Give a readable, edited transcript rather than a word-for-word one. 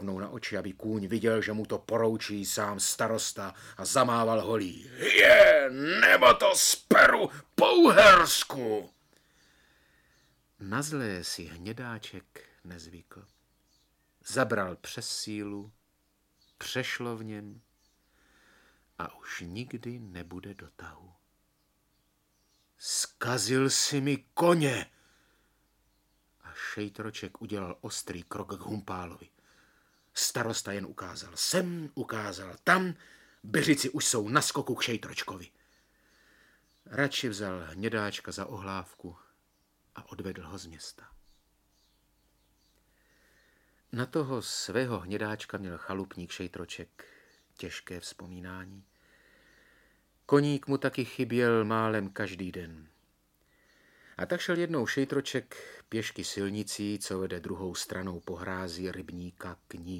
na oči, aby kůň viděl, že mu to poroučí sám starosta a zamával holí. Nebo to speru po uhersku. Na zlé si hnědáček nezvykl. Zabral přes sílu, přešlo v něm a už nikdy nebude do tahu. Zkazil si mi koně! A šejtroček udělal ostrý krok k Humpálovi. Starosta jen ukázal sem, ukázal tam, Beřici už jsou na skoku k šejtročkovi. Radši vzal hnědáčka za ohlávku a odvedl ho z města. Na toho svého hnědáčka měl chalupník šejtroček těžké vzpomínání. Koník mu taky chyběl málem každý den. A tak šel jednou šejtroček pěšky silnicí, co vede druhou stranou po hrází rybníka k Nílu.